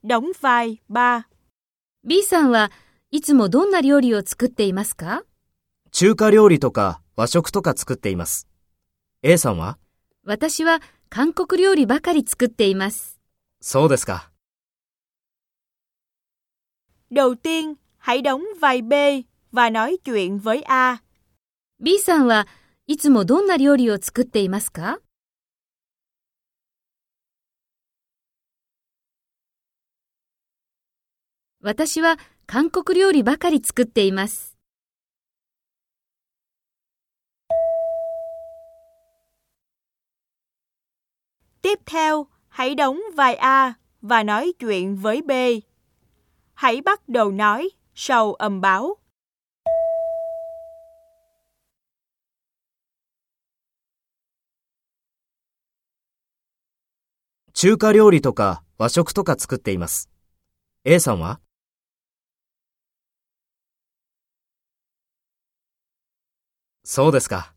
đóng vai 3。 B さんはいつもどんな料理を作っていますか？ 中華料理とか和食とか作っています。A さんは？ 私は韓国料理ばかり作っています。 そうですか。 Đầu tiên, hãy đóng vai B và nói chuyện với A. B さんはいつもどんな料理を作っていますか？私は韓国料理ばかり作っています。 Tiếp theo, hãy đóng vai A và nói chuyện với B. Hãy bắt đầu nói sau âm báo. 中華料理とか和食とか作っています。A さんは？そうですか。